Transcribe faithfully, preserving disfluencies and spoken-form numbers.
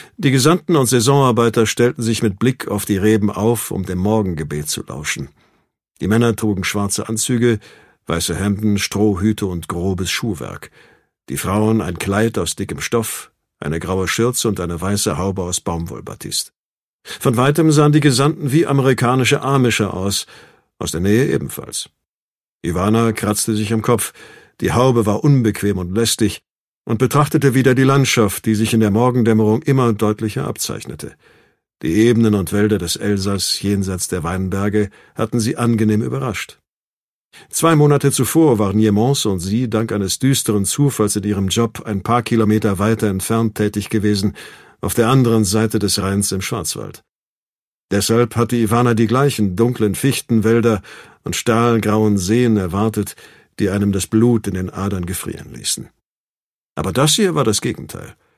Die Gesandten und Saisonarbeiter stellten sich mit Blick auf die Reben auf, um dem Morgengebet zu lauschen. Die Männer trugen schwarze Anzüge, weiße Hemden, Strohhüte und grobes Schuhwerk. Die Frauen ein Kleid aus dickem Stoff, eine graue Schürze und eine weiße Haube aus Baumwollbatist. Von weitem sahen die Gesandten wie amerikanische Amischer aus, aus der Nähe ebenfalls. Ivana kratzte sich am Kopf, die Haube war unbequem und lästig, und betrachtete wieder die Landschaft, die sich in der Morgendämmerung immer deutlicher abzeichnete. Die Ebenen und Wälder des Elsass jenseits der Weinberge hatten sie angenehm überrascht. Zwei Monate zuvor waren Jemons und sie dank eines düsteren Zufalls in ihrem Job ein paar Kilometer weiter entfernt tätig gewesen, auf der anderen Seite des Rheins im Schwarzwald. Deshalb hatte Ivana die gleichen dunklen Fichtenwälder und stahlgrauen Seen erwartet, die einem das Blut in den Adern gefrieren ließen. Aber das hier war das Gegenteil.